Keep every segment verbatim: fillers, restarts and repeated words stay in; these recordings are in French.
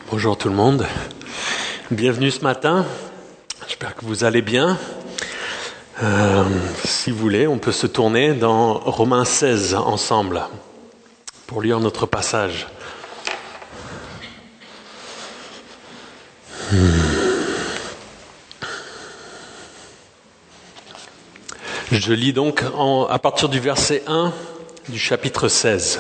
Bonjour tout le monde, bienvenue ce matin, j'espère que vous allez bien. Euh, si vous voulez, on peut se tourner dans Romains seize ensemble pour lire notre passage. Hmm. Je lis donc en, à partir du verset un du chapitre seize.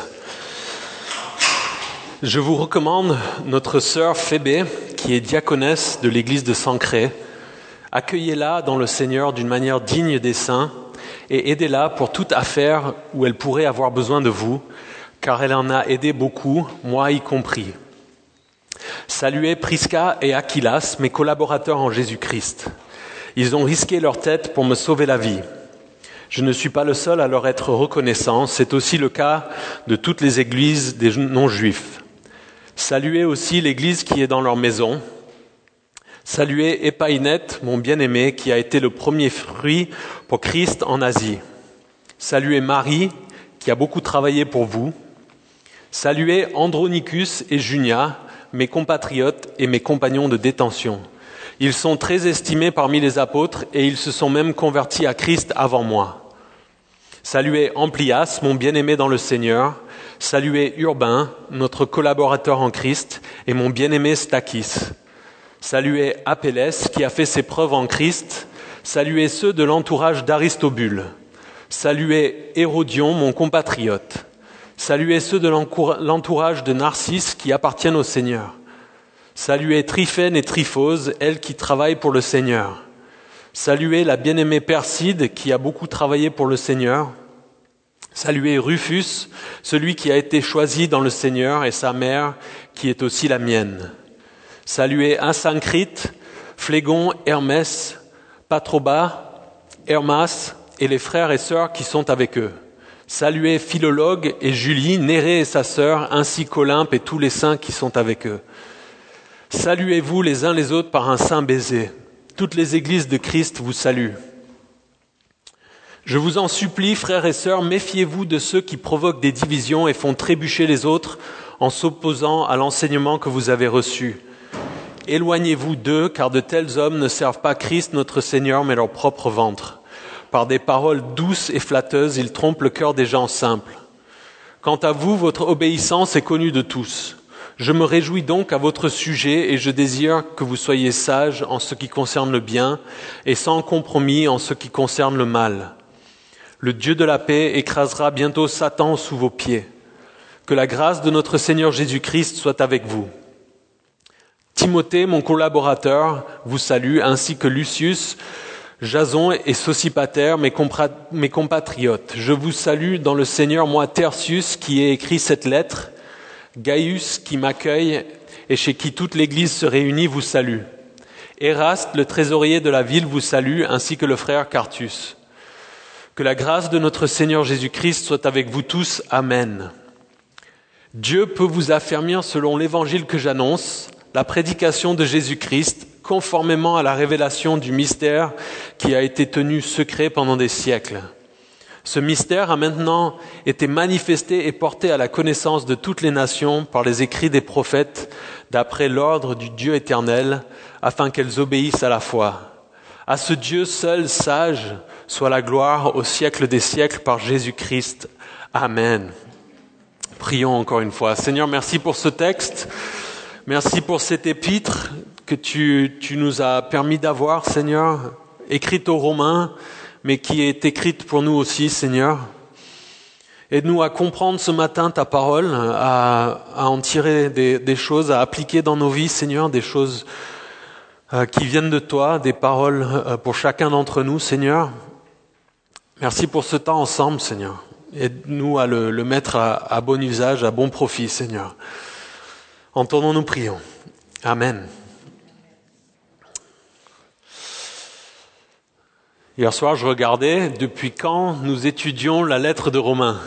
Je vous recommande notre sœur Phébé, qui est diaconesse de l'église de Sancré. Accueillez-la dans le Seigneur d'une manière digne des saints et aidez-la pour toute affaire où elle pourrait avoir besoin de vous, car elle en a aidé beaucoup, moi y compris. Saluez Prisca et Aquilas, mes collaborateurs en Jésus-Christ. Ils ont risqué leur tête pour me sauver la vie. Je ne suis pas le seul à leur être reconnaissant, c'est aussi le cas de toutes les églises des non-juifs. Saluez aussi l'église qui est dans leur maison. Saluez Épaïnette, mon bien-aimé, qui a été le premier fruit pour Christ en Asie. Saluez Marie, qui a beaucoup travaillé pour vous. Saluez Andronicus et Junia, mes compatriotes et mes compagnons de détention. Ils sont très estimés parmi les apôtres et ils se sont même convertis à Christ avant moi. Saluez Amplias, mon bien-aimé dans le Seigneur. Saluez Urbain, notre collaborateur en Christ, et mon bien-aimé Stakis. Saluez Apelles, qui a fait ses preuves en Christ. Saluez ceux de l'entourage d'Aristobule. Saluez Hérodion, mon compatriote. Saluez ceux de l'entourage de Narcisse qui appartiennent au Seigneur. Saluez Tryphène et Tryphose, elles qui travaillent pour le Seigneur. Saluez la bien-aimée Perside, qui a beaucoup travaillé pour le Seigneur. Saluez Rufus, celui qui a été choisi dans le Seigneur, et sa mère, qui est aussi la mienne. Saluez Asyncrite, Phlégon, Hermès, Patroba, Hermas, et les frères et sœurs qui sont avec eux. Saluez Philologue et Julie, Nérée et sa sœur, ainsi qu'Olympe et tous les saints qui sont avec eux. Saluez-vous les uns les autres par un saint baiser. Toutes les églises de Christ vous saluent. Je vous en supplie, frères et sœurs, méfiez-vous de ceux qui provoquent des divisions et font trébucher les autres en s'opposant à l'enseignement que vous avez reçu. Éloignez-vous d'eux, car de tels hommes ne servent pas Christ notre Seigneur, mais leur propre ventre. Par des paroles douces et flatteuses, ils trompent le cœur des gens simples. Quant à vous, votre obéissance est connue de tous. Je me réjouis donc à votre sujet et je désire que vous soyez sages en ce qui concerne le bien et sans compromis en ce qui concerne le mal. Le Dieu de la paix écrasera bientôt Satan sous vos pieds. Que la grâce de notre Seigneur Jésus-Christ soit avec vous. Timothée, mon collaborateur, vous salue, ainsi que Lucius, Jason et Sosipater, mes, compra- mes compatriotes. Je vous salue dans le Seigneur, moi Tertius, qui ai écrit cette lettre. Gaius, qui m'accueille et chez qui toute l'Église se réunit, vous salue. Éraste, le trésorier de la ville, vous salue, ainsi que le frère Quartus. Que la grâce de notre Seigneur Jésus-Christ soit avec vous tous. Amen. Dieu peut vous affermir selon l'évangile que j'annonce, la prédication de Jésus-Christ, conformément à la révélation du mystère qui a été tenu secret pendant des siècles. Ce mystère a maintenant été manifesté et porté à la connaissance de toutes les nations par les écrits des prophètes, d'après l'ordre du Dieu éternel, afin qu'elles obéissent à la foi. À ce Dieu seul sage soit la gloire au siècle des siècles par Jésus-Christ. Amen. Prions encore une fois. Seigneur, merci pour ce texte. Merci pour cette épître que tu, tu nous as permis d'avoir, Seigneur, écrite aux Romains, mais qui est écrite pour nous aussi, Seigneur. Aide-nous à comprendre ce matin ta parole, à, à en tirer des, des choses, à appliquer dans nos vies, Seigneur, des choses euh, qui viennent de toi, des paroles euh, pour chacun d'entre nous, Seigneur. Merci pour ce temps ensemble, Seigneur. Aide-nous à le, le mettre à, à bon usage, à bon profit, Seigneur. Entendons, nous prions. Amen. Hier soir, je regardais depuis quand nous étudions la lettre de Romains.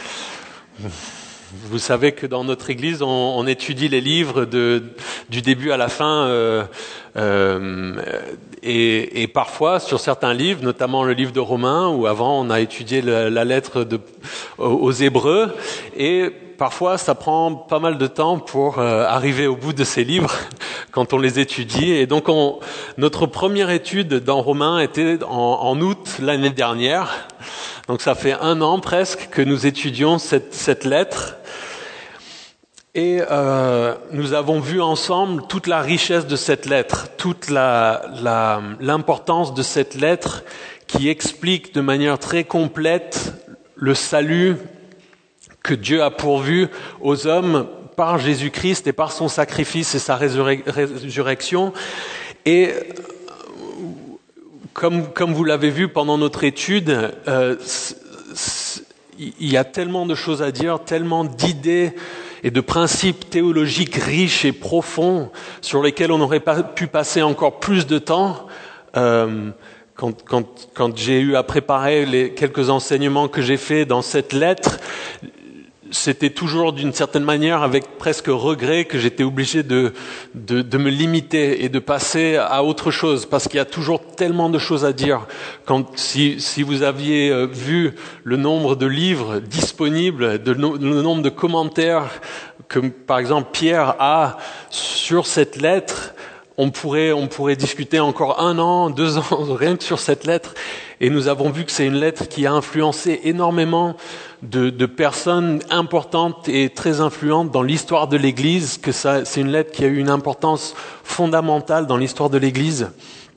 Vous savez que dans notre église, on, on étudie les livres de, du début à la fin, euh, euh, et, et parfois sur certains livres, notamment le livre de Romains, où avant on a étudié la, la lettre de, aux Hébreux, et parfois ça prend pas mal de temps pour euh, arriver au bout de ces livres quand on les étudie. Et donc on, notre première étude dans Romains était en, en août l'année dernière. Donc ça fait un an presque que nous étudions cette, cette lettre. Et euh, nous avons vu ensemble toute la richesse de cette lettre, toute la, la, l'importance de cette lettre qui explique de manière très complète le salut que Dieu a pourvu aux hommes par Jésus-Christ et par son sacrifice et sa résurre- résurrection. Et comme, comme vous l'avez vu pendant notre étude, euh, c- c- il y a tellement de choses à dire, tellement d'idées et de principes théologiques riches et profonds sur lesquels on aurait pas pu passer encore plus de temps. Euh, quand, quand, quand j'ai eu à préparer les quelques enseignements que j'ai faits dans cette lettre, c'était toujours d'une certaine manière avec presque regret que j'étais obligé de, de, de me limiter et de passer à autre chose, parce qu'il y a toujours tellement de choses à dire. Quand, si, si vous aviez vu le nombre de livres disponibles, de, le nombre de commentaires que, par exemple, Pierre a sur cette lettre, on pourrait, on pourrait discuter encore un an, deux ans, rien que sur cette lettre. Et nous avons vu que c'est une lettre qui a influencé énormément de, de personnes importantes et très influentes dans l'histoire de l'Église, que ça, c'est une lettre qui a eu une importance fondamentale dans l'histoire de l'Église.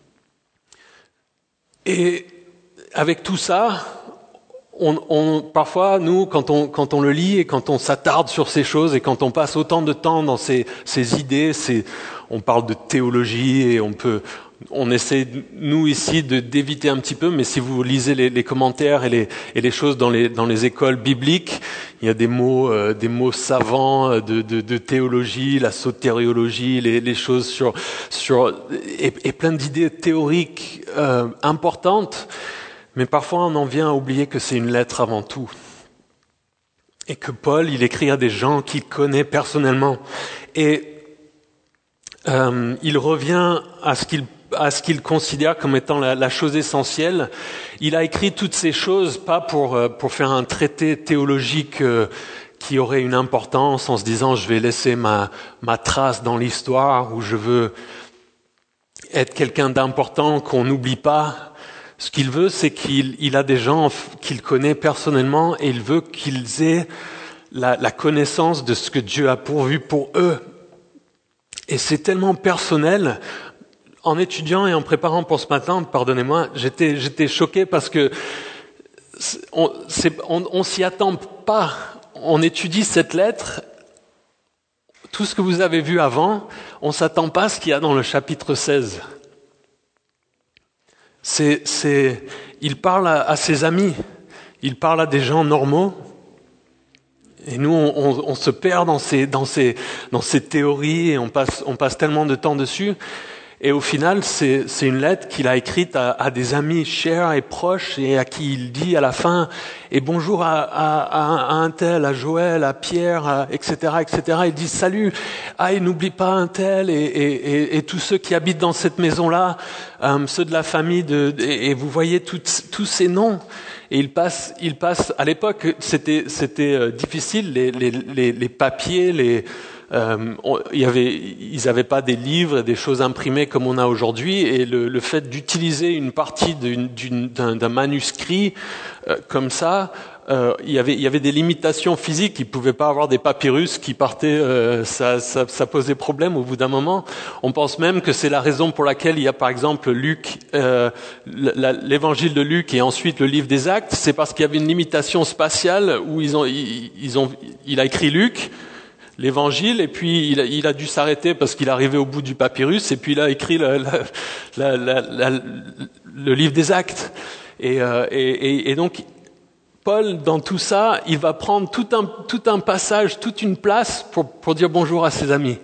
Et avec tout ça, on, on, parfois, nous, quand on, quand on le lit et quand on s'attarde sur ces choses et quand on passe autant de temps dans ces, ces idées, ces, on parle de théologie et on peut... On essaie, nous ici, de, d'éviter un petit peu, mais si vous lisez les, les commentaires et les, et les choses dans les, dans les écoles bibliques, il y a des mots, euh, des mots savants de, de, de théologie, la sotériologie, les, les choses sur, sur et, et plein d'idées théoriques euh, importantes, mais parfois on en vient à oublier que c'est une lettre avant tout. Et que Paul, il écrit à des gens qu'il connaît personnellement. Et euh, il revient à ce qu'il à ce qu'il considère comme étant la, la chose essentielle. Il a écrit toutes ces choses pas pour pour faire un traité théologique euh, qui aurait une importance en se disant je vais laisser ma ma trace dans l'histoire ou je veux être quelqu'un d'important qu'on n'oublie pas. Ce qu'il veut, c'est qu'il il a des gens qu'il connaît personnellement et il veut qu'ils aient la, la connaissance de ce que Dieu a pourvu pour eux. Et c'est tellement personnel. En étudiant et en préparant pour ce matin, pardonnez-moi, j'étais, j'étais choqué parce que on, c'est, on, on s'y attend pas. On étudie cette lettre, tout ce que vous avez vu avant, on s'attend pas à ce qu'il y a dans le chapitre seize. C'est, c'est, il parle à, à ses amis, il parle à des gens normaux. Et nous, on, on, on se perd dans ces, dans ces, dans ces théories et on passe, on passe tellement de temps dessus. Et au final, c'est, c'est une lettre qu'il a écrite à, à des amis chers et proches et à qui il dit à la fin « Et bonjour à, à, à un tel, à Joël, à Pierre, à, et cetera, et cetera » Il dit « Salut, ah, et n'oublie pas un tel et, et, et, et tous ceux qui habitent dans cette maison-là, euh, ceux de la famille, de, et, et vous voyez toutes, tous ces noms. » Et il passe, il passe. À l'époque, c'était, c'était euh, difficile. Les, les, les, les papiers, les, euh, on, il y avait, ils n'avaient pas des livres, des choses imprimées comme on a aujourd'hui. Et le, le fait d'utiliser une partie d'une, d'une, d'un, d'un manuscrit euh, comme ça, euh, il y avait, il y avait des limitations physiques. Ils pouvaient pas avoir des papyrus qui partaient. Euh, ça, ça, ça posait problème au bout d'un moment. On pense même que c'est la raison pour laquelle il y a, par exemple, Luc, euh, la, l'évangile de Luc et ensuite le livre des Actes. C'est parce qu'il y avait une limitation spatiale où ils ont, ils, ils ont, il a écrit Luc, l'évangile, et puis il a, il a dû s'arrêter parce qu'il arrivait au bout du papyrus, et puis il a écrit la, la, la, la, la, le livre des Actes. Et, euh, et, et, et donc Paul, dans tout ça, il va prendre tout un, tout un passage, toute une place pour, pour dire bonjour à ses amis.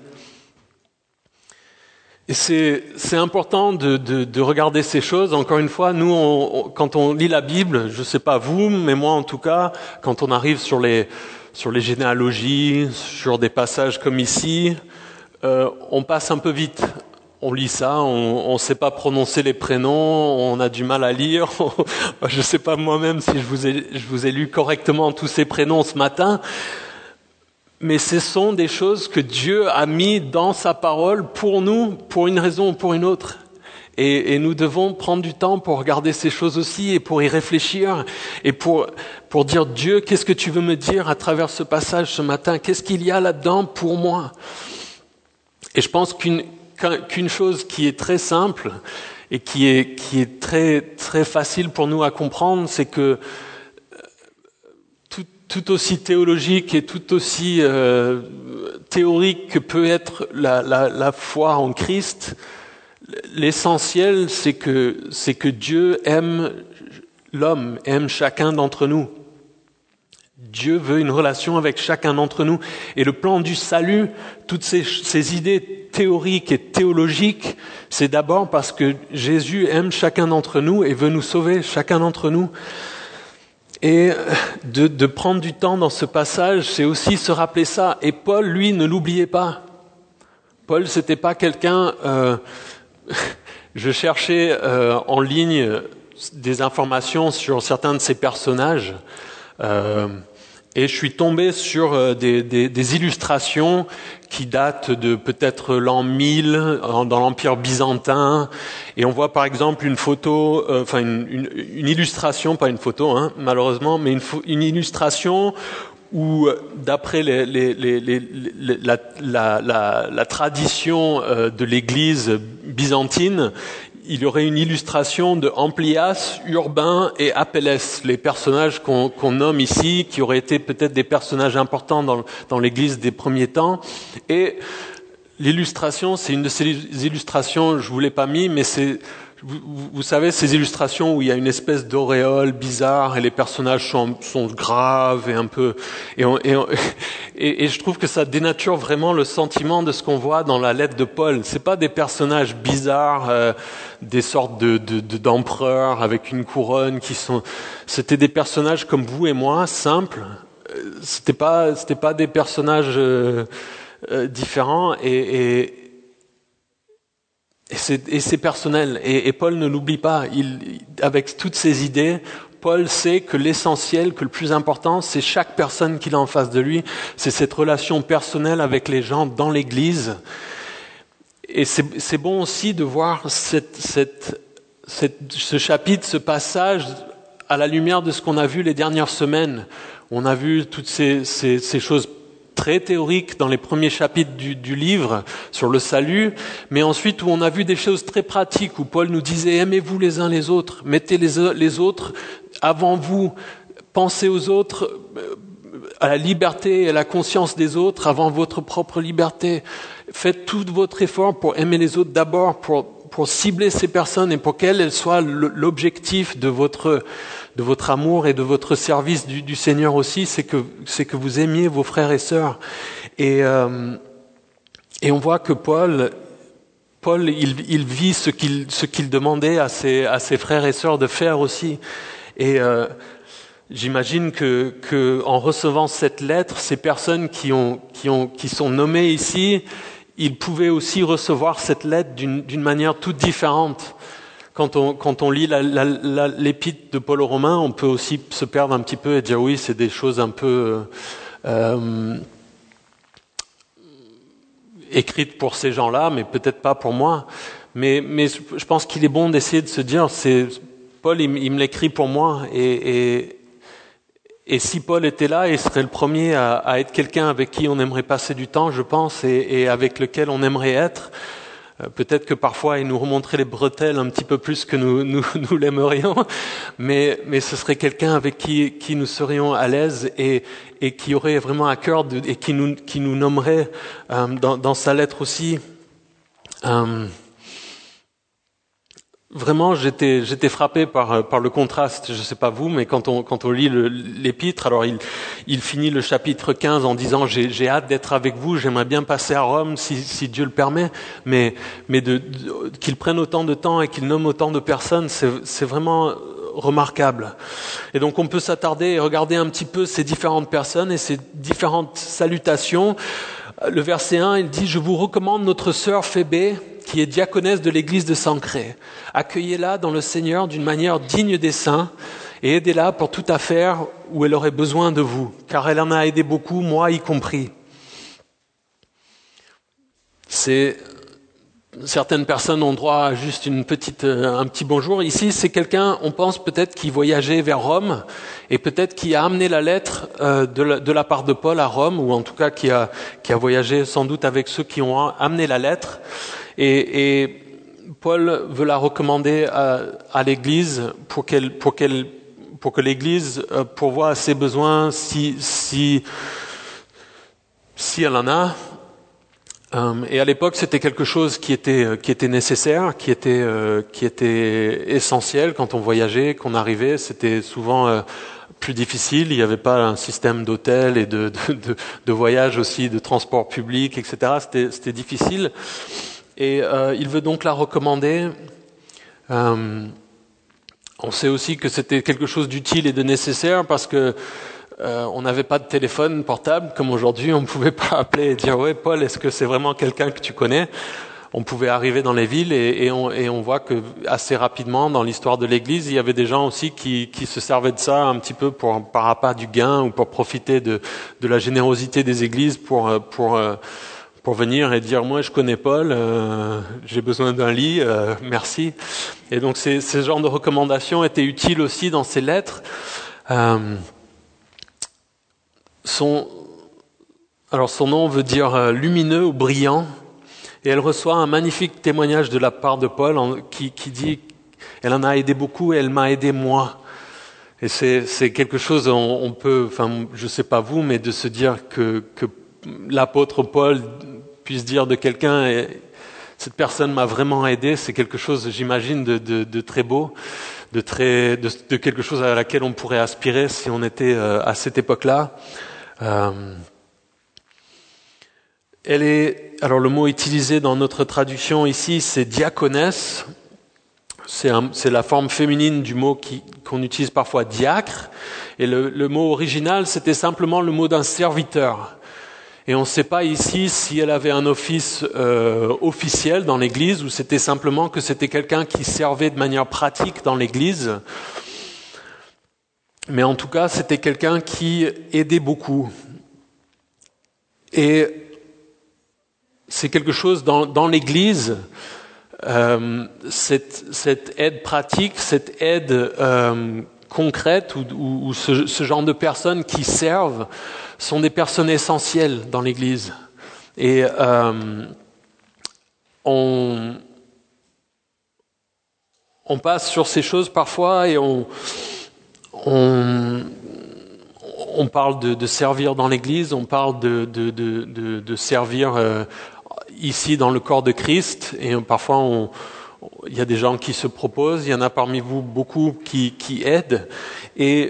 Et c'est, c'est important de, de, de regarder ces choses. Encore une fois, nous, on, on, quand on lit la Bible, je sais pas vous, mais moi en tout cas, quand on arrive sur les, sur les généalogies, sur des passages comme ici, euh, on passe un peu vite. On lit ça, on ne sait pas prononcer les prénoms, on a du mal à lire. Je ne sais pas moi-même si je vous ai, je vous ai lu correctement tous ces prénoms ce matin. mais ce sont des choses que Dieu a mis dans sa parole pour nous, pour une raison ou pour une autre. Et, et nous devons prendre du temps pour regarder ces choses aussi et pour y réfléchir et pour, pour dire Dieu, qu'est-ce que tu veux me dire à travers ce passage ce matin? Qu'est-ce qu'il y a là-dedans pour moi? Et je pense qu'une, qu'une chose qui est très simple et qui est, qui est très, très facile pour nous à comprendre, c'est que tout, tout aussi théologique et tout aussi euh, théorique que peut être la, la, la foi en Christ, l'essentiel, c'est que, c'est que Dieu aime l'homme, aime chacun d'entre nous. Dieu veut une relation avec chacun d'entre nous. Et le plan du salut, toutes ces, ces idées théoriques et théologiques, c'est d'abord parce que Jésus aime chacun d'entre nous et veut nous sauver, chacun d'entre nous. Et de, de prendre du temps dans ce passage, c'est aussi se rappeler ça. Et Paul, lui, ne l'oubliait pas. Paul, c'était pas quelqu'un... Euh, je cherchais euh, en ligne des informations sur certains de ces personnages. Euh, Et je suis tombé sur des, des, des illustrations qui datent de peut-être l'an mille dans l'Empire byzantin. Et on voit par exemple une photo, euh, enfin une, une, une illustration, pas une photo, hein, malheureusement, mais une, une illustration où, d'après les, les, les, les, les, la, la, la, la tradition euh, de l'Église byzantine, il y aurait une illustration de Amplias, Urbain et Apelles, les personnages qu'on, qu'on nomme ici, qui auraient été peut-être des personnages importants dans, dans l'Église des premiers temps. Et l'illustration, c'est une de ces illustrations, je vous l'ai pas mis, mais c'est, vous, vous savez, ces illustrations où il y a une espèce d'auréole bizarre et les personnages sont, sont graves et un peu, et, on, et, on, et, et je trouve que ça dénature vraiment le sentiment de ce qu'on voit dans la lettre de Paul. C'est pas des personnages bizarres, euh, des sortes de, de, de d'empereurs avec une couronne qui sont, c'était des personnages comme vous et moi, simples. C'était pas, c'était pas des personnages euh, euh, différents et, et Et c'est, et c'est personnel. Et, et Paul ne l'oublie pas. Il, avec toutes ces idées, Paul sait que l'essentiel, que le plus important, c'est chaque personne qu'il a en face de lui. C'est cette relation personnelle avec les gens dans l'Église. Et c'est, c'est bon aussi de voir cette, cette, cette, ce chapitre, ce passage, à la lumière de ce qu'on a vu les dernières semaines. On a vu toutes ces, ces, ces choses très théorique dans les premiers chapitres du, du livre sur le salut, mais ensuite où on a vu des choses très pratiques, où Paul nous disait « Aimez-vous les uns les autres, mettez les, les autres avant vous, pensez aux autres, à la liberté et à la conscience des autres avant votre propre liberté. Faites tout votre effort pour aimer les autres d'abord, pour, pour cibler ces personnes et pour qu'elles soient l'objectif de votre de votre amour et de votre service du, du Seigneur aussi, c'est que c'est que vous aimiez vos frères et sœurs. Et euh, et on voit que Paul Paul il, il vit ce qu'il ce qu'il demandait à ses à ses frères et sœurs de faire aussi. Et euh, j'imagine que que en recevant cette lettre, ces personnes qui ont qui ont qui sont nommées ici, ils pouvaient aussi recevoir cette lettre d'une d'une manière toute différente. Quand on, quand on lit la, la, la, l'épître de Paul aux Romains, on peut aussi se perdre un petit peu et dire oui, c'est des choses un peu euh, écrites pour ces gens-là, mais peut-être pas pour moi. Mais, mais je pense qu'il est bon d'essayer de se dire, c'est Paul, il, il me l'écrit pour moi. Et, et, et si Paul était là, il serait le premier à, à être quelqu'un avec qui on aimerait passer du temps, je pense, et, et avec lequel on aimerait être. Peut-être que parfois il nous remonterait les bretelles un petit peu plus que nous, nous, nous l'aimerions, mais, mais ce serait quelqu'un avec qui, qui nous serions à l'aise et, et qui aurait vraiment à cœur de, et qui nous, qui nous nommerait euh, dans, dans sa lettre aussi. Euh, Vraiment, j'étais, j'étais frappé par, par le contraste. Je ne sais pas vous, mais quand on, quand on lit le, l'épître, alors il, il finit le chapitre quinze en disant j'ai, j'ai hâte d'être avec vous, j'aimerais bien passer à Rome si, si Dieu le permet, mais, mais de, de, qu'il prenne autant de temps et qu'il nomme autant de personnes, c'est, c'est vraiment remarquable. Et donc on peut s'attarder et regarder un petit peu ces différentes personnes et ces différentes salutations. Le verset un, il dit « Je vous recommande notre sœur Phébé, qui est diaconesse de l'église de Sancrée. Accueillez-la dans le Seigneur d'une manière digne des saints et aidez-la pour toute affaire où elle aurait besoin de vous, car elle en a aidé beaucoup, moi y compris. c'est certaines personnes ont droit à juste une petite, un petit bonjour. Ici, c'est quelqu'un, on pense peut-être qui voyageait vers Rome et peut-être qui a amené la lettre euh, de, la, de la part de Paul à Rome, ou en tout cas qui a, qui a voyagé sans doute avec ceux qui ont amené la lettre. Et, et Paul veut la recommander à, à l'Église pour qu'elle, pour qu'elle, pour que l'Église euh, pourvoie à ses besoins si, si, si elle en a. Et à l'époque, c'était quelque chose qui était qui était nécessaire, qui était euh, qui était essentiel quand on voyageait, qu'on arrivait. C'était souvent euh, plus difficile. Il n'y avait pas un système d'hôtel et de, de de de voyage aussi, de transport public, et cetera. C'était c'était difficile. Et euh, il veut donc la recommander. Euh, on sait aussi que c'était quelque chose d'utile et de nécessaire parce que Euh, on n'avait pas de téléphone portable comme aujourd'hui. On ne pouvait pas appeler et dire « Ouais, Paul, est-ce que c'est vraiment quelqu'un que tu connais ?» On pouvait arriver dans les villes et, et, on, et on voit que assez rapidement, dans l'histoire de l'Église, il y avait des gens aussi qui, qui se servaient de ça un petit peu pour, par appât du gain ou pour profiter de, de la générosité des églises pour, pour, pour venir et dire « Moi, je connais Paul, euh, j'ai besoin d'un lit, euh, merci. » Et donc, ces, ces genres de recommandations étaient utiles aussi dans ces lettres. Euh, Son, alors son nom veut dire euh, lumineux ou brillant, et elle reçoit un magnifique témoignage de la part de Paul en, qui, qui dit « Elle en a aidé beaucoup et elle m'a aidé moi ». Et c'est, c'est quelque chose, on, on peut, enfin je sais pas vous, mais de se dire que, que l'apôtre Paul puisse dire de quelqu'un « Cette personne m'a vraiment aidé », c'est quelque chose, j'imagine, de, de, de très beau, de, très, de, de quelque chose à laquelle on pourrait aspirer si on était euh, à cette époque-là. Euh, elle est, alors le mot utilisé dans notre traduction ici, c'est diaconesse. C'est, un, c'est la forme féminine du mot qui, qu'on utilise parfois diacre. Et le, le mot original, c'était simplement le mot d'un serviteur. Et on ne sait pas ici si elle avait un office euh, officiel dans l'Église ou c'était simplement que c'était quelqu'un qui servait de manière pratique dans l'Église. Mais en tout cas, c'était quelqu'un qui aidait beaucoup. Et c'est quelque chose dans, dans l'Église, euh, cette, cette aide pratique, cette aide euh, concrète, ou, ou, ou ce, ce genre de personnes qui servent, sont des personnes essentielles dans l'Église. Et euh, on, on passe sur ces choses parfois et on... On, on parle de, de servir dans l'Église, on parle de, de, de, de, de servir euh, ici dans le corps de Christ, et parfois on, il y a des gens qui se proposent, il y en a parmi vous beaucoup qui, qui aident, et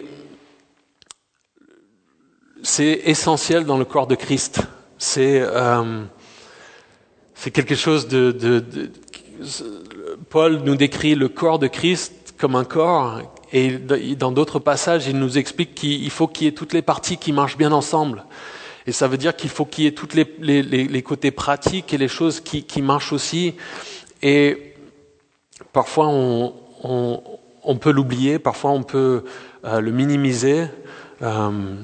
c'est essentiel dans le corps de Christ. C'est, euh, c'est quelque chose de, de, de... Paul nous décrit le corps de Christ comme un corps. Et dans d'autres passages, il nous explique qu'il faut qu'il y ait toutes les parties qui marchent bien ensemble. Et ça veut dire qu'il faut qu'il y ait tous les, les, les côtés pratiques et les choses qui, qui marchent aussi. Et parfois, on, on, on peut l'oublier, parfois on peut euh, le minimiser. Euh,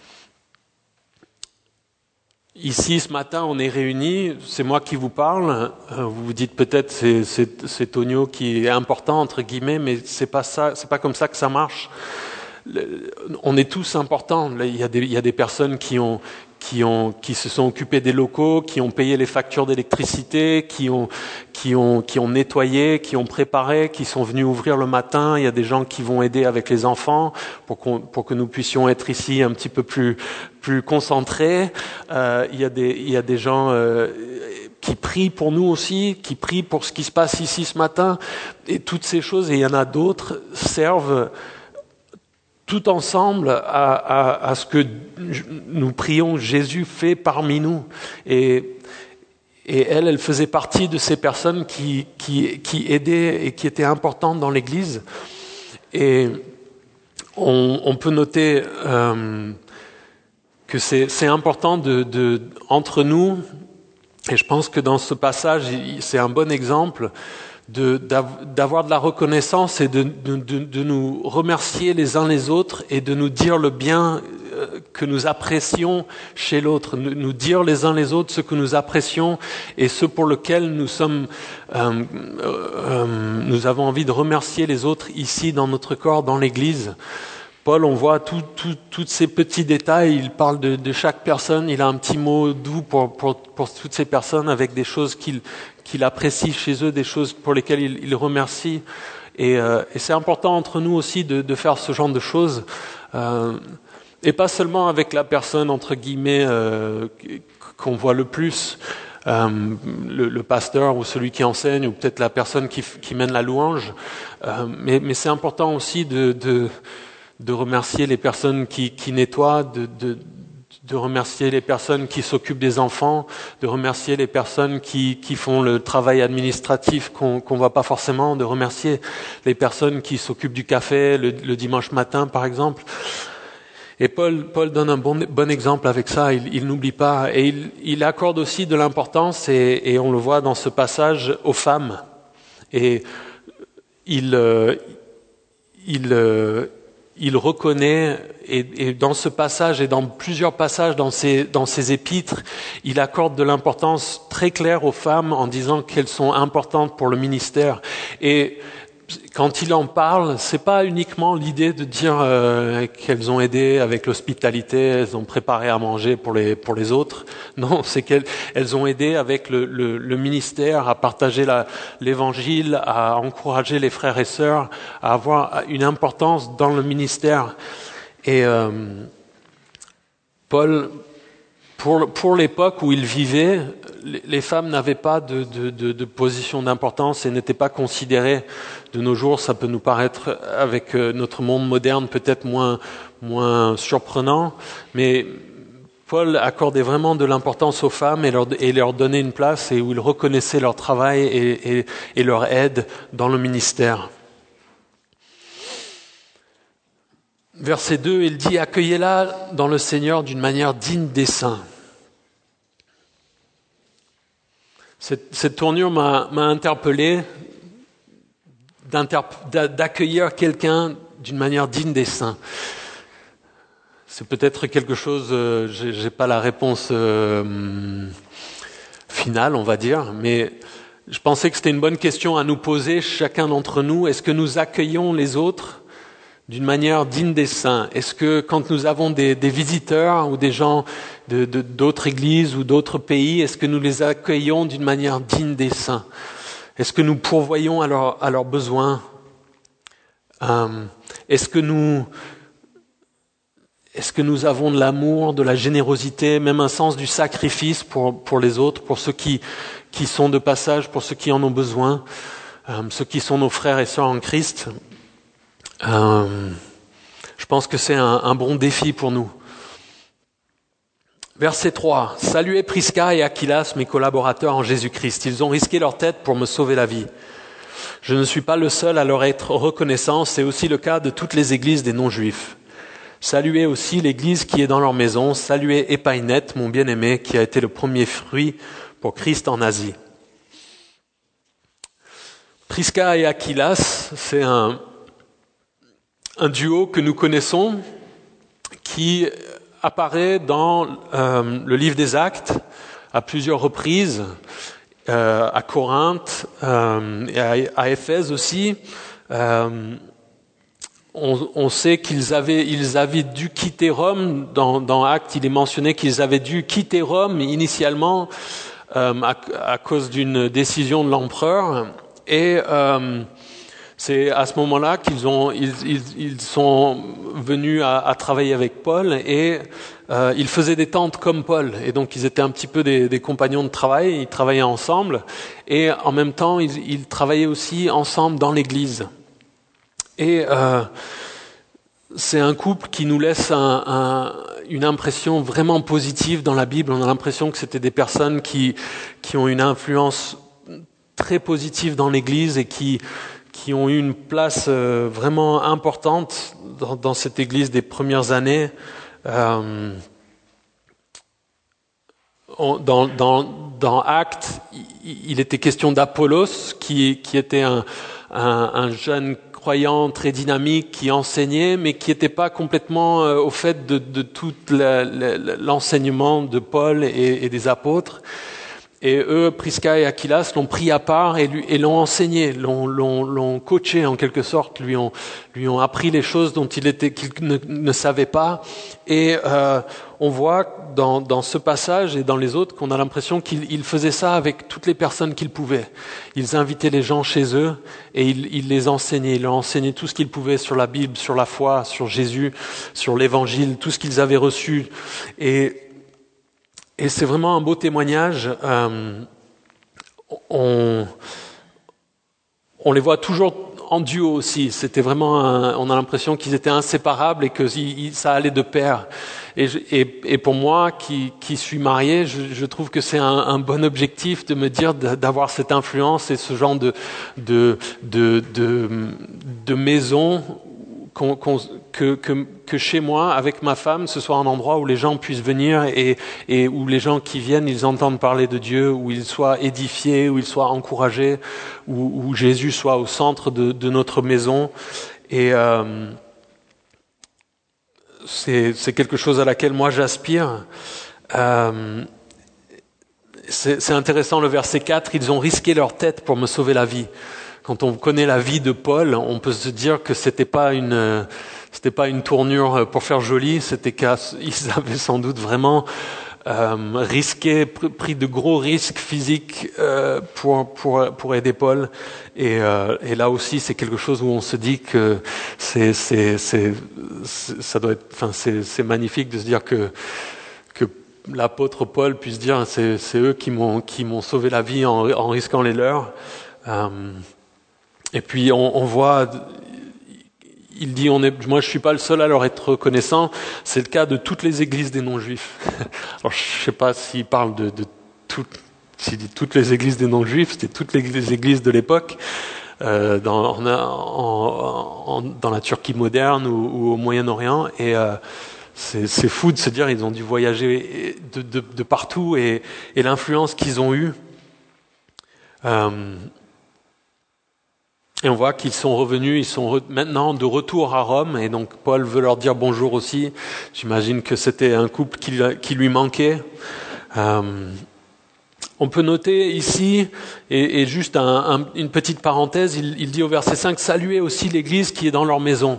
Ici, ce matin, on est réunis, c'est moi qui vous parle. Vous vous dites peut-être c'est, c'est, c'est Tonio qui est important, entre guillemets, mais c'est pas ça, c'est pas comme ça que ça marche. On est tous importants. Il y a des, il y a des personnes qui ont, qui ont, qui se sont occupées des locaux, qui ont payé les factures d'électricité, qui ont, qui ont, qui ont nettoyé, qui ont préparé, qui sont venus ouvrir le matin. Il y a des gens qui vont aider avec les enfants pour qu'on, pour que nous puissions être ici un petit peu plus, plus concentrés. Euh, il y a des, il y a des gens euh, qui prient pour nous aussi, qui prient pour ce qui se passe ici ce matin. Et toutes ces choses, et il y en a d'autres, servent tout ensemble à, à, à ce que nous prions Jésus fait parmi nous. Et, et elle, elle faisait partie de ces personnes qui, qui, qui aidaient et qui étaient importantes dans l'Église. Et on, on peut noter euh, que c'est, c'est important de, de, entre nous, et je pense que dans ce passage, c'est un bon exemple de, d'avoir de la reconnaissance et de, de, de, de nous remercier les uns les autres et de nous dire le bien que nous apprécions chez l'autre, nous dire les uns les autres ce que nous apprécions et ce pour lequel nous sommes, euh, euh, nous avons envie de remercier les autres ici dans notre corps, dans l'Église. Paul, on voit tous tout, tout ces petits détails, il parle de, de chaque personne, il a un petit mot doux pour, pour, pour toutes ces personnes avec des choses qu'il, qu'il apprécie chez eux, des choses pour lesquelles il, il remercie. Et, euh, et c'est important entre nous aussi de, de faire ce genre de choses. Euh, et pas seulement avec la personne, entre guillemets, euh, qu'on voit le plus, euh, le, le pasteur ou celui qui enseigne, ou peut-être la personne qui, qui mène la louange. Euh, mais, mais c'est important aussi de... de de remercier les personnes qui, qui nettoient, de, de, de remercier les personnes qui s'occupent des enfants, de remercier les personnes qui, qui font le travail administratif qu'on qu'on voit pas forcément, de remercier les personnes qui s'occupent du café le, le dimanche matin, par exemple. Et Paul, Paul donne un bon, bon exemple avec ça, il, il n'oublie pas. Et il, il accorde aussi de l'importance, et, et on le voit dans ce passage, aux femmes. Et il... Euh, il euh, Il reconnaît, et, et dans ce passage et dans plusieurs passages dans ses, dans ses épîtres, il accorde de l'importance très claire aux femmes en disant qu'elles sont importantes pour le ministère. Et quand il en parle, c'est pas uniquement l'idée de dire euh, qu'elles ont aidé avec l'hospitalité, elles ont préparé à manger pour les pour les autres. Non, c'est qu'elles elles ont aidé avec le, le, le ministère à partager la, l'évangile, à encourager les frères et sœurs, à avoir une importance dans le ministère. Et euh, Paul, pour pour l'époque où il vivait, les femmes n'avaient pas de, de, de, de position d'importance et n'étaient pas considérées. De nos jours, ça peut nous paraître, avec notre monde moderne, peut-être moins, moins surprenant, mais Paul accordait vraiment de l'importance aux femmes et leur, et leur donnait une place, et où il reconnaissait leur travail et, et, et leur aide dans le ministère. Verset deux, il dit « Accueillez-la dans le Seigneur d'une manière digne des saints ». Cette, cette tournure m'a, m'a interpellé d'accueillir quelqu'un d'une manière digne des saints. C'est peut-être quelque chose, euh, j'ai, j'ai pas la réponse euh, finale, on va dire, mais je pensais que c'était une bonne question à nous poser, chacun d'entre nous. Est-ce que nous accueillons les autres d'une manière digne des saints? Est-ce que quand nous avons des, des visiteurs ou des gens de, de, d'autres églises ou d'autres pays, est-ce que nous les accueillons d'une manière digne des saints? Est-ce que nous pourvoyons à, leur, à leurs besoins? euh, Est-ce que nous, est-ce que nous avons de l'amour, de la générosité, même un sens du sacrifice pour, pour les autres, pour ceux qui, qui sont de passage, pour ceux qui en ont besoin, euh, ceux qui sont nos frères et sœurs en Christ? Euh, je pense que c'est un, un bon défi pour nous. Verset trois. Saluez Prisca et Aquilas, mes collaborateurs en Jésus-Christ. Ils ont risqué leur tête pour me sauver la vie. Je ne suis pas le seul à leur être reconnaissant, c'est aussi le cas de toutes les églises des non-juifs. Saluez aussi l'église qui est dans leur maison. Saluez Épaïnette, mon bien-aimé, qui a été le premier fruit pour Christ en Asie. Prisca et Aquilas, c'est un Un duo que nous connaissons, qui apparaît dans euh, le livre des Actes à plusieurs reprises, euh, à Corinthe euh, et à, à Éphèse aussi. Euh, on, on sait qu'ils avaient, ils avaient dû quitter Rome. Dans, dans Actes, il est mentionné qu'ils avaient dû quitter Rome initialement euh, à, à cause d'une décision de l'empereur. Et euh, c'est à ce moment-là qu'ils ont, ils, ils, ils sont venus à, à travailler avec Paul, et euh, ils faisaient des tentes comme Paul, et donc ils étaient un petit peu des, des compagnons de travail. Ils travaillaient ensemble, et en même temps ils, ils travaillaient aussi ensemble dans l'église. Et euh, c'est un couple qui nous laisse un, un, une impression vraiment positive dans la Bible. On a l'impression que c'était des personnes qui, qui ont une influence très positive dans l'église et qui qui ont eu une place euh, vraiment importante dans, dans cette église des premières années. Euh, on, dans, dans, dans Actes, il était question d'Apollos, qui, qui était un, un, un jeune croyant très dynamique, qui enseignait, mais qui n'était pas complètement euh, au fait de, de tout la, la, l'enseignement de Paul et, et des apôtres. Et eux, Prisca et Aquilas, l'ont pris à part et, lui, et l'ont enseigné, l'ont, l'ont, l'ont coaché en quelque sorte, lui ont, lui ont appris les choses dont il était, qu'il ne, ne savait pas. Et euh, on voit dans, dans ce passage et dans les autres qu'on a l'impression qu'il il faisait ça avec toutes les personnes qu'il pouvait. Ils invitaient les gens chez eux et il, il les enseignait. Il leur enseignait tout ce qu'ils pouvaient sur la Bible, sur la foi, sur Jésus, sur l'Évangile, tout ce qu'ils avaient reçu. Et Et c'est vraiment un beau témoignage. Euh, on, on les voit toujours en duo aussi. C'était vraiment, un, on a l'impression qu'ils étaient inséparables et que y, y, ça allait de pair. Et, et, et pour moi, qui, qui suis marié, je, je trouve que c'est un, un bon objectif de me dire d'avoir cette influence et ce genre de de de de, de maison. Qu'on, qu'on, que, que, que chez moi, avec ma femme, ce soit un endroit où les gens puissent venir et, et où les gens qui viennent, ils entendent parler de Dieu, où ils soient édifiés, où ils soient encouragés, où, où Jésus soit au centre de, de notre maison. Et euh, c'est, c'est quelque chose à laquelle moi j'aspire. Euh, c'est, c'est intéressant le verset quatre, ils ont risqué leur tête pour me sauver la vie. Quand on connaît la vie de Paul, on peut se dire que c'était pas une, c'était pas une tournure pour faire joli, c'était qu'ils avaient sans doute vraiment euh, risqué, pris de gros risques physiques euh, pour pour pour aider Paul. Et, euh, et là aussi, c'est quelque chose où on se dit que c'est c'est c'est, c'est ça doit être, enfin c'est c'est magnifique de se dire que que l'apôtre Paul puisse dire c'est c'est eux qui m'ont qui m'ont sauvé la vie en en risquant les leurs. Euh, Et puis on, on voit, il dit, on est, moi je suis pas le seul à leur être reconnaissant. C'est le cas de toutes les églises des non-juifs. Alors je sais pas s'il parle de, de toutes, s'il dit toutes les églises des non-juifs, c'était toutes les églises de l'époque, euh, dans, en, en, en, dans la Turquie moderne ou, ou au Moyen-Orient. Et euh, c'est, c'est fou de se dire, ils ont dû voyager de, de, de partout et, et l'influence qu'ils ont eue. Euh, Et on voit qu'ils sont revenus, ils sont re- maintenant de retour à Rome, et donc Paul veut leur dire bonjour aussi. J'imagine que c'était un couple qui, qui lui manquait. Euh, on peut noter ici, et, et juste un, un, une petite parenthèse, il, il dit au verset cinq, saluez aussi l'église qui est dans leur maison.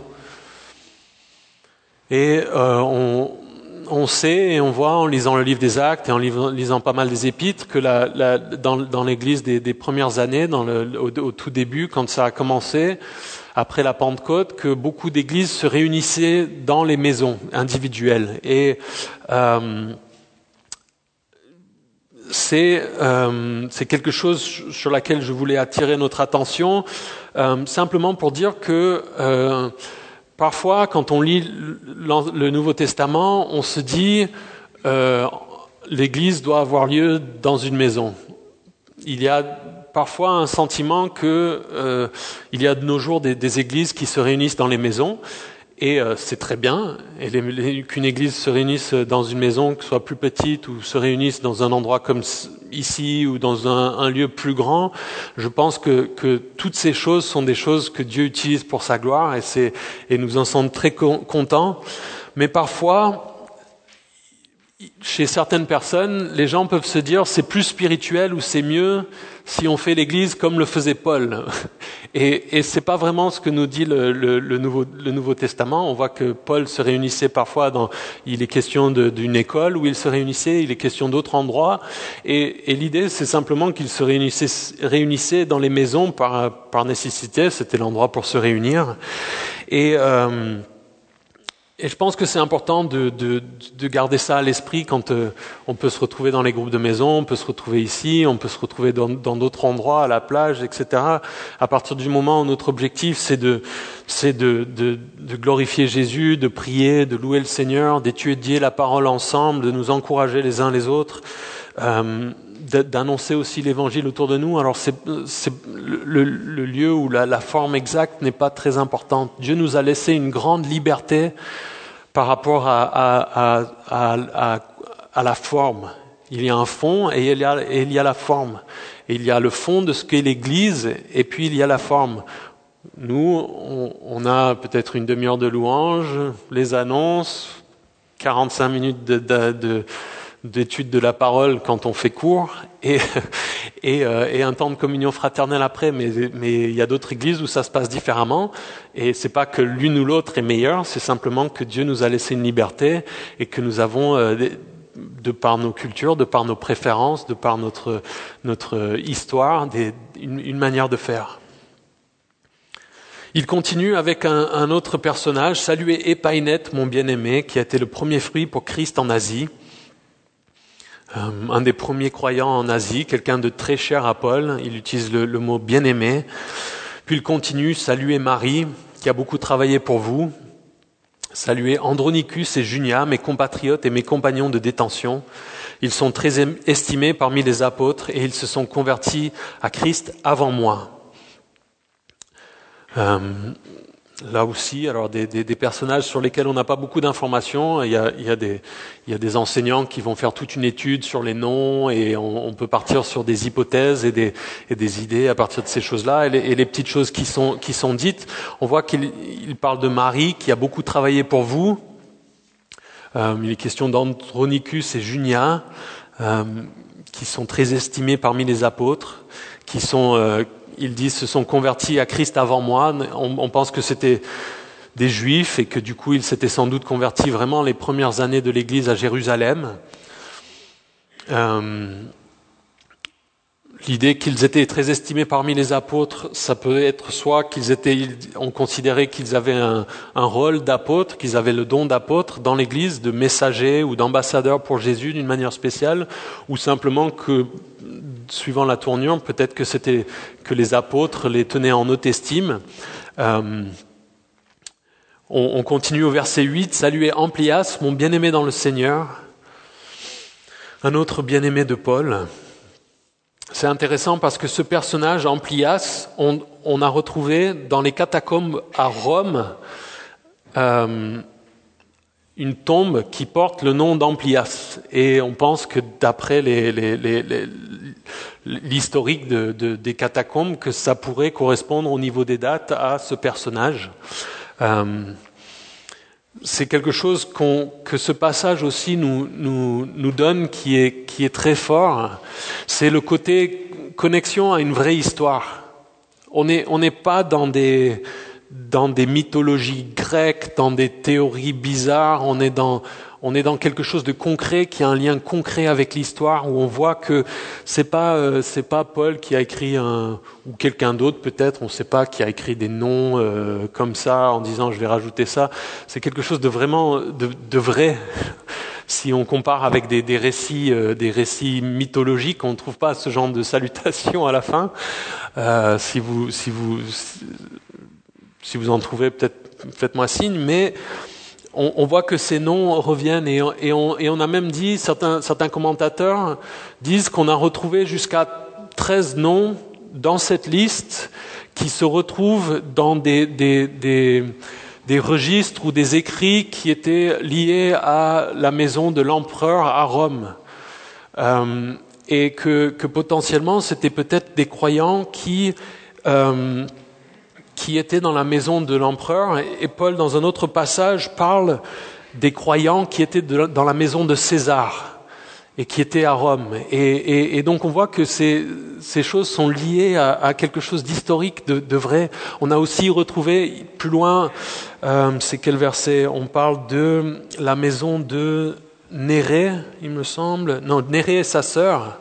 Et euh, on, on sait et on voit en lisant le livre des Actes et en lisant, lisant pas mal des épîtres que la, la, dans, dans l'Église des, des premières années, dans le, au, au tout début, quand ça a commencé, après la Pentecôte, que beaucoup d'églises se réunissaient dans les maisons individuelles. Et euh, c'est, euh, c'est quelque chose sur laquelle je voulais attirer notre attention, euh, simplement pour dire que euh, parfois, quand on lit le Nouveau Testament, on se dit euh, l'Église doit avoir lieu dans une maison. Il y a parfois un sentiment que euh, il y a de nos jours des, des églises qui se réunissent dans les maisons, et euh, c'est très bien. Et les, les, qu'une église se réunisse dans une maison, que ce soit plus petite, ou se réunisse dans un endroit comme ici ou dans un, un lieu plus grand, je pense que, que toutes ces choses sont des choses que Dieu utilise pour sa gloire, et, c'est, et nous en sommes très contents. Mais parfois, chez certaines personnes, les gens peuvent se dire c'est plus spirituel ou c'est mieux si on fait l'Église comme le faisait Paul. Et, et c'est pas vraiment ce que nous dit le, le, le, Nouveau, le Nouveau Testament. On voit que Paul se réunissait parfois dans, il est question de, d'une école où il se réunissait, il est question d'autres endroits. Et, et l'idée, c'est simplement qu'il se réunissait, réunissait dans les maisons par, par nécessité. C'était l'endroit pour se réunir. Et, euh, Et je pense que c'est important de, de, de garder ça à l'esprit quand euh, on peut se retrouver dans les groupes de maison, on peut se retrouver ici, on peut se retrouver dans, dans d'autres endroits, à la plage, et cetera. À partir du moment où notre objectif, c'est de, c'est de, de, de glorifier Jésus, de prier, de louer le Seigneur, d'étudier la parole ensemble, de nous encourager les uns les autres, euh, d'annoncer aussi l'Évangile autour de nous. Alors c'est, c'est le, le lieu où la, la forme exacte n'est pas très importante. Dieu nous a laissé une grande liberté par rapport à, à, à, à, à, à la forme. Il y a un fond et il y a, et il y a la forme. Et il y a le fond de ce qu'est l'Église et puis il y a la forme. Nous, on, on a peut-être une demi-heure de louange, les annonces, quarante-cinq minutes de, de, de, d'étude de la parole quand on fait cours et, et, euh, et un temps de communion fraternelle après. Mais, mais il y a d'autres églises où ça se passe différemment. Et c'est pas que l'une ou l'autre est meilleure, c'est simplement que Dieu nous a laissé une liberté et que nous avons... Euh, des, de par nos cultures, de par nos préférences, de par notre, notre histoire, des, une, une manière de faire. Il continue avec un, un autre personnage, « Saluez Épaïnette, mon bien-aimé, qui a été le premier fruit pour Christ en Asie. » Euh, un des premiers croyants en Asie, quelqu'un de très cher à Paul, il utilise le, le mot « bien-aimé ». Puis il continue, « Saluez Marie, qui a beaucoup travaillé pour vous. » Saluez Andronicus et Junia, mes compatriotes et mes compagnons de détention. Ils sont très estimés parmi les apôtres et ils se sont convertis à Christ avant moi. Euh, là aussi, alors des, des, des personnages sur lesquels on n'a pas beaucoup d'informations. Il y a, il y a des, il y a des enseignants qui vont faire toute une étude sur les noms et on, on peut partir sur des hypothèses et des, et des idées à partir de ces choses-là. Et les, et les petites choses qui sont, qui sont dites, on voit qu'il il parle de Marie qui a beaucoup travaillé pour vous. Euh, il est question d'Andronicus et Junia, euh, qui sont très estimés parmi les apôtres, qui sont... Euh, ils disent se sont convertis à Christ avant moi. On, on pense que c'était des Juifs et que du coup ils s'étaient sans doute convertis vraiment les premières années de l'Église à Jérusalem. Euh, l'idée qu'ils étaient très estimés parmi les apôtres, ça peut être soit qu'ils étaient, on considérait qu'ils avaient un, un rôle d'apôtre, qu'ils avaient le don d'apôtre dans l'Église, de messager ou d'ambassadeur pour Jésus d'une manière spéciale, ou simplement que suivant la tournure, peut-être que c'était que les apôtres les tenaient en haute estime. Euh, on, on continue au verset huit. « Saluez Amplias, mon bien-aimé dans le Seigneur. » Un autre bien-aimé de Paul. C'est intéressant parce que ce personnage, Amplias, on, on a retrouvé dans les catacombes à Rome euh, une tombe qui porte le nom d'Amplias. Et on pense que d'après les, les, les, les, l'historique de, de, des catacombes, que ça pourrait correspondre au niveau des dates à ce personnage. Euh, c'est quelque chose qu'on, que ce passage aussi nous, nous, nous donne qui est, qui est très fort. C'est le côté connexion à une vraie histoire. On n'est on n'est pas dans des... dans des mythologies grecques, dans des théories bizarres, on est dans, on est dans quelque chose de concret, qui a un lien concret avec l'histoire, où on voit que c'est pas, euh, c'est pas Paul qui a écrit un, ou quelqu'un d'autre peut-être, on sait pas, qui a écrit des noms euh, comme ça, en disant je vais rajouter ça. C'est quelque chose de vraiment, de, de vrai. Si on compare avec des, des récits, euh, des récits mythologiques, on ne trouve pas ce genre de salutation à la fin. Euh, si vous, si vous, si, Si vous en trouvez, peut-être faites-moi signe, mais on, on voit que ces noms reviennent et, et, on, et on a même dit, certains, certains commentateurs disent qu'on a retrouvé jusqu'à treize noms dans cette liste qui se retrouvent dans des, des, des, des registres ou des écrits qui étaient liés à la maison de l'empereur à Rome. Euh, et que, que potentiellement c'était peut-être des croyants qui... Euh, qui étaient dans la maison de l'empereur, et Paul, dans un autre passage, parle des croyants qui étaient de, dans la maison de César, et qui étaient à Rome. Et, et, et donc on voit que ces, ces choses sont liées à, à quelque chose d'historique, de, de vrai. On a aussi retrouvé, plus loin, euh, c'est quel verset? On parle de la maison de Nérée, il me semble. Non, Nérée et sa sœur.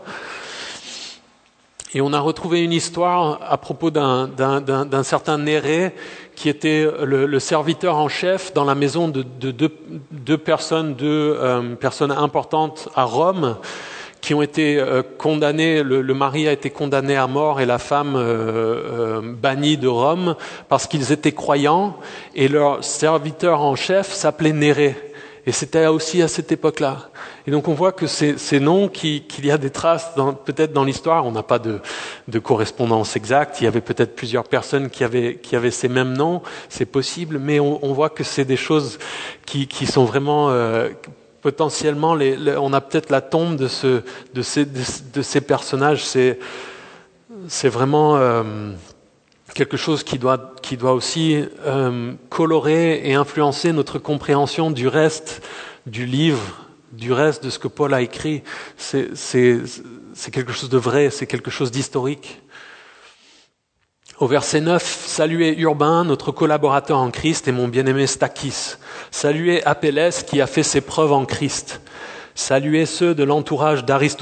Et on a retrouvé une histoire à propos d'un, d'un, d'un, d'un certain Nérée qui était le, le serviteur en chef dans la maison de, de, de deux personnes, deux euh, personnes importantes à Rome, qui ont été euh, condamnées. Le, le mari a été condamné à mort et la femme euh, euh, bannie de Rome parce qu'ils étaient croyants. Et leur serviteur en chef s'appelait Nérée. Et c'était aussi à cette époque-là. Et donc on voit que ces, ces noms, qui, qu'il y a des traces dans, peut-être dans l'histoire, on n'a pas de, de correspondance exacte, il y avait peut-être plusieurs personnes qui avaient, qui avaient ces mêmes noms, c'est possible, mais on, on voit que c'est des choses qui, qui sont vraiment euh, potentiellement, les, les, on a peut-être la tombe de, ce, de, ces, de, de ces personnages. C'est, c'est vraiment euh, quelque chose qui doit, qui doit aussi euh, colorer et influencer notre compréhension du reste du livre, du reste de ce que Paul a écrit. C'est, c'est, c'est quelque chose de vrai, c'est quelque chose d'historique. Au verset neuf, « Saluez Urbain, notre collaborateur en Christ, et mon bien-aimé Stachys. Saluez Apelles, qui a fait ses preuves en Christ. Saluez ceux de l'entourage d'Aristobule. »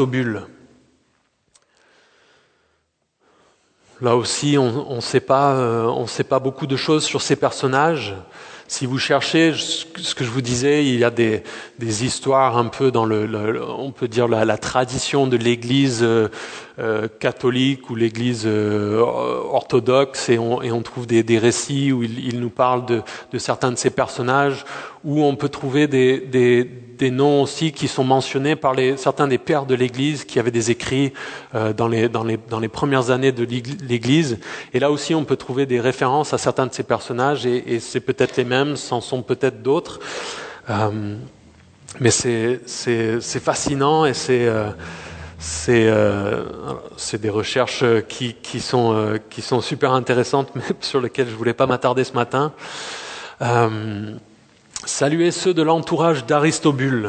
Là aussi, on ne sait pas, euh, on sait pas beaucoup de choses sur ces personnages. Si vous cherchez, ce que je vous disais, il y a des, des histoires un peu dans le, le on peut dire la, la tradition de l'Église euh, euh, catholique ou l'Église euh, orthodoxe, et on, et on trouve des, des récits où il, il nous parle de, de certains de ces personnages, où on peut trouver des, des, des noms aussi qui sont mentionnés par les, certains des pères de l'Église qui avaient des écrits euh, dans, les, dans, les, dans les premières années de l'Église. Et là aussi, on peut trouver des références à certains de ces personnages, et, et c'est peut-être les mêmes, c'en sont peut-être d'autres. Euh, mais c'est, c'est, c'est fascinant, et c'est, euh, c'est, euh, c'est des recherches qui, qui, sont, euh, qui sont super intéressantes, mais sur lesquelles je ne voulais pas m'attarder ce matin. Euh, Saluez ceux de l'entourage d'Aristobule.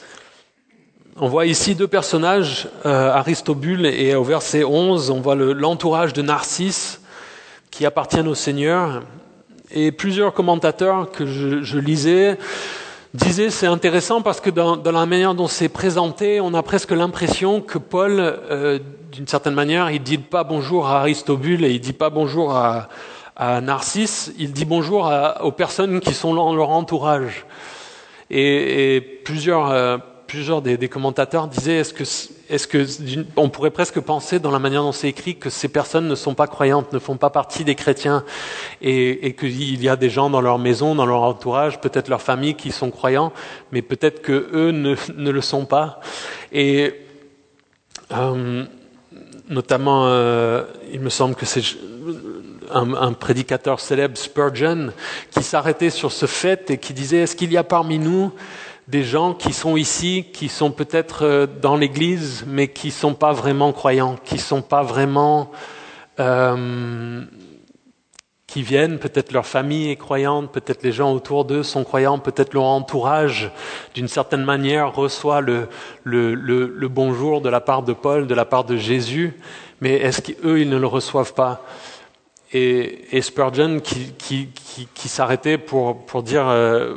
On voit ici deux personnages, euh, Aristobule, et au verset onze, on voit le, l'entourage de Narcisse qui appartiennent au Seigneur. Et plusieurs commentateurs que je, je lisais disaient c'est intéressant parce que dans, dans la manière dont c'est présenté, on a presque l'impression que Paul, euh, d'une certaine manière, il dit pas bonjour à Aristobule et il dit pas bonjour à à Narcisse, il dit bonjour à, aux personnes qui sont dans leur entourage. Et, et plusieurs, euh, plusieurs des, des commentateurs disaient, est-ce que, est-ce que, on pourrait presque penser dans la manière dont c'est écrit que ces personnes ne sont pas croyantes, ne font pas partie des chrétiens, et, et qu'il y a des gens dans leur maison, dans leur entourage, peut-être leur famille qui sont croyants, mais peut-être que eux ne, ne le sont pas. Et euh, notamment, euh, il me semble que c'est Un, un prédicateur célèbre, Spurgeon, qui s'arrêtait sur ce fait et qui disait, est-ce qu'il y a parmi nous des gens qui sont ici, qui sont peut-être dans l'Église, mais qui ne sont pas vraiment croyants, qui sont pas vraiment, euh, qui viennent, peut-être leur famille est croyante, peut-être les gens autour d'eux sont croyants, peut-être leur entourage, d'une certaine manière, reçoit le, le, le, le bonjour de la part de Paul, de la part de Jésus, mais est-ce qu'eux, ils ne le reçoivent pas ? Et, et Spurgeon qui, qui, qui, qui s'arrêtait pour, pour dire euh,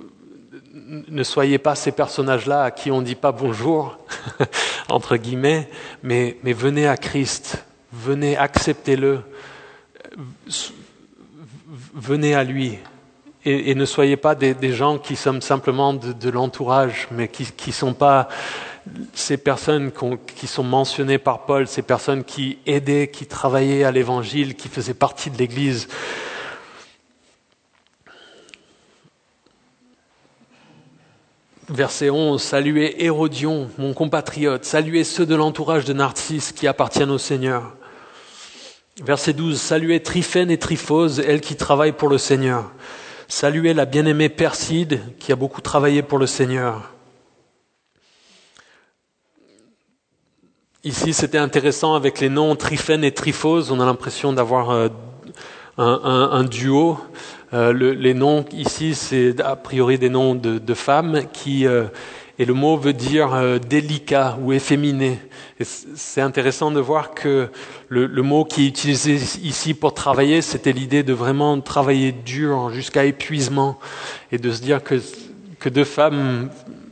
ne soyez pas ces personnages-là à qui on ne dit pas bonjour, entre guillemets, mais, mais venez à Christ, venez, acceptez-le, venez à lui. Et, et ne soyez pas des, des gens qui sont simplement de, de l'entourage, mais qui ne sont pas ces personnes qui sont mentionnées par Paul, ces personnes qui aidaient, qui travaillaient à l'évangile, qui faisaient partie de l'Église. Verset onze, « Saluez Hérodion, mon compatriote, saluez ceux de l'entourage de Narcisse qui appartiennent au Seigneur. » Verset douze, « Saluez Tryphène et Tryphose, elles qui travaillent pour le Seigneur. Saluez la bien-aimée Perside qui a beaucoup travaillé pour le Seigneur. » Ici, c'était intéressant avec les noms Tryphène et Tryphose. On a l'impression d'avoir euh, un, un, un duo. Euh, le, les noms ici, c'est a priori des noms de, de femmes qui, euh, et le mot veut dire euh, délicat ou efféminé. Et c'est intéressant de voir que le, le mot qui est utilisé ici pour travailler, c'était l'idée de vraiment travailler dur jusqu'à épuisement, et de se dire que, que deux femmes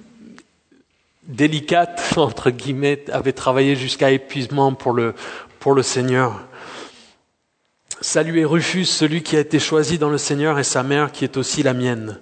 délicate, entre guillemets, avait travaillé jusqu'à épuisement pour le, pour le Seigneur. Saluez Rufus, celui qui a été choisi dans le Seigneur, et sa mère qui est aussi la mienne.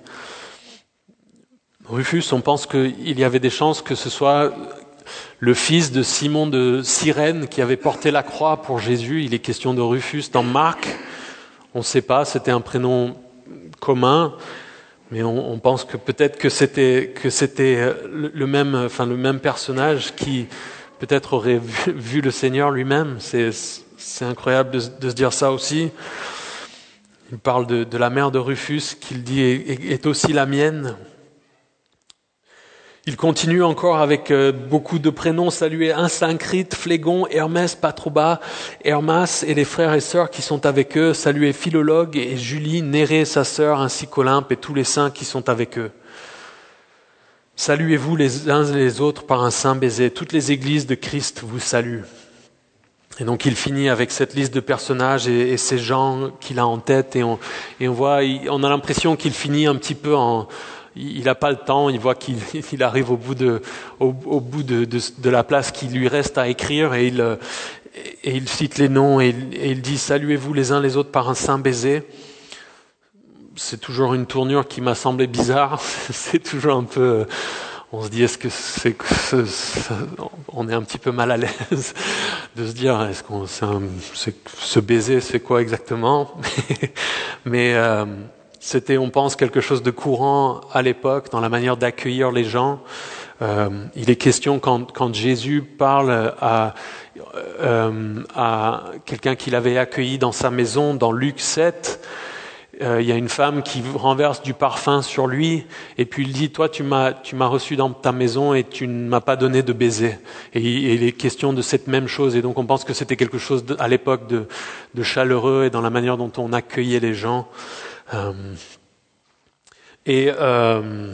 Rufus, on pense qu'il y avait des chances que ce soit le fils de Simon de Cyrène qui avait porté la croix pour Jésus. Il est question de Rufus dans Marc. On ne sait pas, c'était un prénom commun. Mais on, on pense que peut-être que c'était que c'était le, le même, enfin le même personnage qui peut-être aurait vu, vu le Seigneur lui-même. C'est c'est incroyable de, de se dire ça aussi. Il parle de, de la mère de Rufus qu'il dit est, est aussi la mienne. Il continue encore avec euh, beaucoup de prénoms. Saluez Asyncrite, Phlégon, Hermès, Patroba, Hermas et les frères et sœurs qui sont avec eux. Saluez Philologue et Julie, Nérée, sa sœur, ainsi qu'Olympe et tous les saints qui sont avec eux. Saluez-vous les uns et les autres par un saint baiser. Toutes les églises de Christ vous saluent. Et donc il finit avec cette liste de personnages et, et ces gens qu'il a en tête. Et on, et on voit, on a l'impression qu'il finit un petit peu en... Il n'a pas le temps, il voit qu'il il arrive au bout de, au, au bout de, de, de la place qui lui reste à écrire. Et il, et il cite les noms et il, et il dit « Saluez-vous les uns les autres par un saint baiser ». C'est toujours une tournure qui m'a semblé bizarre. C'est toujours un peu... On se dit, est-ce que c'est... On est un petit peu mal à l'aise de se dire, est-ce qu'on... C'est un, c'est, ce baiser, c'est quoi exactement? Mais euh, c'était, on pense, quelque chose de courant à l'époque, dans la manière d'accueillir les gens. Euh, il est question, quand, quand Jésus parle à, euh, à quelqu'un qu'il avait accueilli dans sa maison, dans Luc sept... Euh, il y a une femme qui renverse du parfum sur lui et puis il dit « Toi, tu m'as, tu m'as reçu dans ta maison et tu ne m'as pas donné de baiser. » Et, et il est question de cette même chose. Et donc on pense que c'était quelque chose de, à l'époque de, de chaleureux et dans la manière dont on accueillait les gens. Euh, et euh,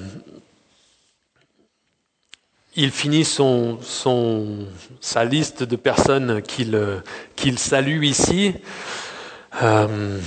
il finit son, son, sa liste de personnes qu'il, qu'il salue ici. Euh,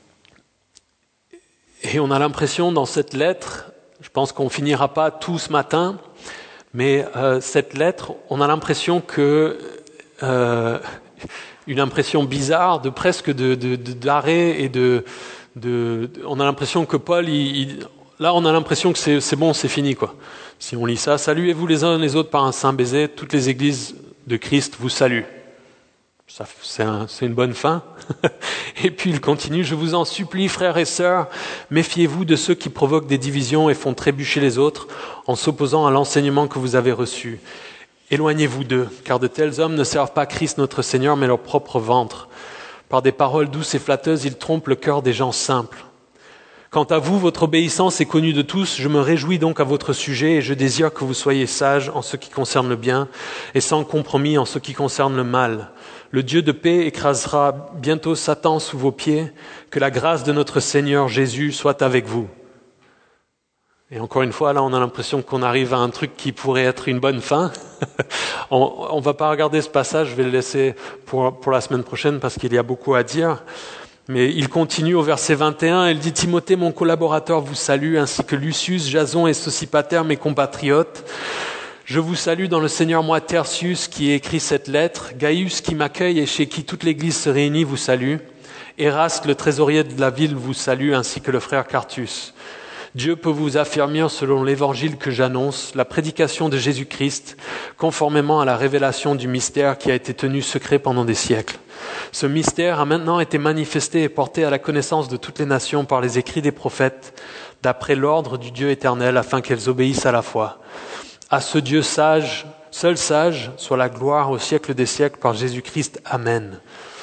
Et on a l'impression dans cette lettre, je pense qu'on finira pas tout ce matin, mais euh, cette lettre, on a l'impression que euh, une impression bizarre de presque de, de, de d'arrêt et de, de, de on a l'impression que Paul, il, il, là on a l'impression que c'est, c'est bon, c'est fini quoi. Si on lit ça, saluez-vous les uns les autres par un saint baiser, toutes les églises de Christ vous saluent. Ça, c'est, un, c'est une bonne fin. Et puis il continue, je vous en supplie, frères et sœurs, méfiez-vous de ceux qui provoquent des divisions et font trébucher les autres en s'opposant à l'enseignement que vous avez reçu. Éloignez-vous d'eux, car de tels hommes ne servent pas Christ notre Seigneur, mais leur propre ventre. Par des paroles douces et flatteuses, ils trompent le cœur des gens simples. Quant à vous, votre obéissance est connue de tous. Je me réjouis donc à votre sujet et je désire que vous soyez sages en ce qui concerne le bien et sans compromis en ce qui concerne le mal. Le Dieu de paix écrasera bientôt Satan sous vos pieds. Que la grâce de notre Seigneur Jésus soit avec vous. Et encore une fois, là, on a l'impression qu'on arrive à un truc qui pourrait être une bonne fin. on ne va pas regarder ce passage, je vais le laisser pour, pour la semaine prochaine parce qu'il y a beaucoup à dire. Mais il continue au verset vingt et un, il dit « Timothée, mon collaborateur, vous salue, ainsi que Lucius, Jason et Sosipater, mes compatriotes. Je vous salue dans le Seigneur, moi, Tertius, qui ai écrit cette lettre. Gaius, qui m'accueille et chez qui toute l'Église se réunit, vous salue. Eraste, le trésorier de la ville, vous salue, ainsi que le frère Quartus. Dieu peut vous affermir selon l'évangile que j'annonce, la prédication de Jésus-Christ, conformément à la révélation du mystère qui a été tenu secret pendant des siècles. Ce mystère a maintenant été manifesté et porté à la connaissance de toutes les nations par les écrits des prophètes, d'après l'ordre du Dieu éternel, afin qu'elles obéissent à la foi. À ce Dieu sage, seul sage, soit la gloire au siècle des siècles par Jésus-Christ. Amen. »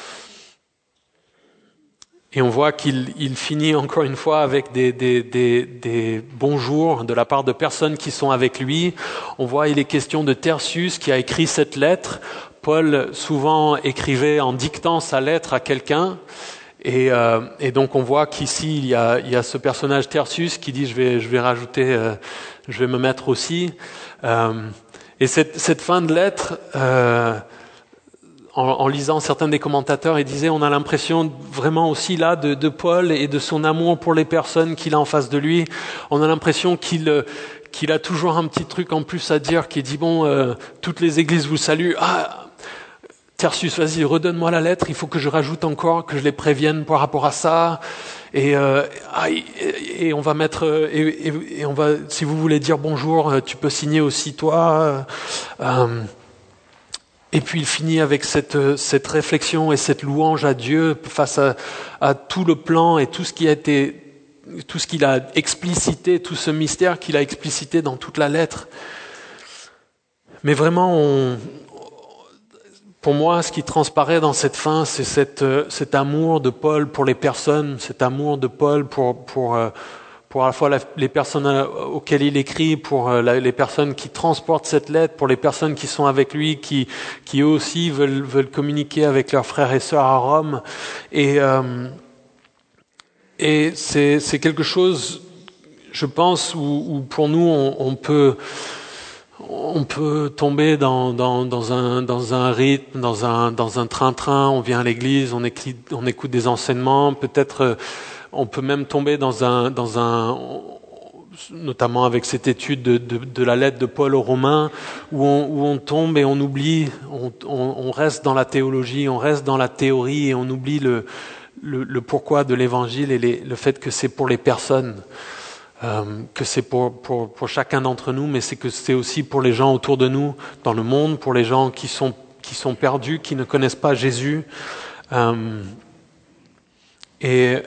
Et on voit qu'il il finit encore une fois avec des, des, des, des bonjours de la part de personnes qui sont avec lui. On voit il est question de Tertius qui a écrit cette lettre. Paul souvent écrivait en dictant sa lettre à quelqu'un. Et, euh, et donc on voit qu'ici il y a, il y a ce personnage Tertius qui dit je vais, je vais rajouter, euh, je vais me mettre aussi. Euh, et cette, cette fin de lettre... Euh, En, en lisant certains des commentateurs, ils disaient on a l'impression vraiment aussi là de, de Paul et de son amour pour les personnes qu'il a en face de lui. On a l'impression qu'il, qu'il a toujours un petit truc en plus à dire, qui dit bon, euh, toutes les églises vous saluent. Ah, Tertius, vas-y, redonne-moi la lettre. Il faut que je rajoute encore, que je les prévienne par rapport à ça. Et, euh, ah, et, et on va mettre, et, et, et on va, si vous voulez dire bonjour, tu peux signer aussi toi. Euh, Et puis il finit avec cette, cette réflexion et cette louange à Dieu face à, à tout le plan et tout ce qui a été, tout ce qu'il a explicité, tout ce mystère qu'il a explicité dans toute la lettre. Mais vraiment, on, pour moi, ce qui transparaît dans cette fin, c'est cette, cet amour de Paul pour les personnes, cet amour de Paul pour, pour, pour à la fois la, les personnes auxquelles il écrit, pour la, les personnes qui transportent cette lettre, pour les personnes qui sont avec lui, qui, qui eux aussi veulent, veulent communiquer avec leurs frères et sœurs à Rome. Et, euh, et c'est, c'est quelque chose, je pense, où, où pour nous, on, on peut... On peut tomber dans, dans, dans, un, dans un rythme, dans un, dans un train-train, on vient à l'église, on écoute, on écoute des enseignements, peut-être on peut même tomber dans un, dans un, notamment avec cette étude de, de, de la lettre de Paul aux Romains, où on, où on tombe et on oublie, on, on, on reste dans la théologie, on reste dans la théorie et on oublie le, le, le pourquoi de l'évangile et les, le fait que c'est pour les personnes. Euh, que c'est pour, pour, pour chacun d'entre nous, mais c'est que c'est aussi pour les gens autour de nous, dans le monde, pour les gens qui sont, qui sont perdus, qui ne connaissent pas Jésus. Euh, et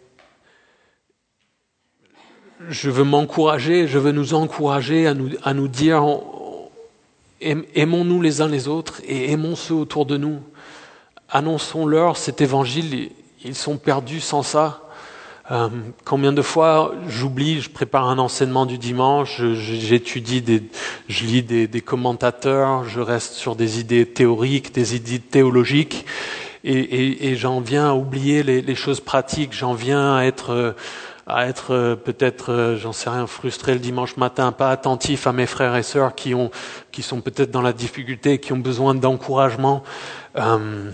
je veux m'encourager, je veux nous encourager à nous, à nous dire, aimons-nous les uns les autres et aimons ceux autour de nous. Annonçons-leur cet évangile, ils sont perdus sans ça. Euh, combien de fois j'oublie, je prépare un enseignement du dimanche, je, j'étudie, des, je lis des, des commentateurs, je reste sur des idées théoriques, des idées théologiques, et, et, et j'en viens à oublier les, les choses pratiques, j'en viens à être, à être peut-être, j'en sais rien, frustré le dimanche matin, pas attentif à mes frères et sœurs qui ont, qui sont peut-être dans la difficulté, qui ont besoin d'encouragement. Euh,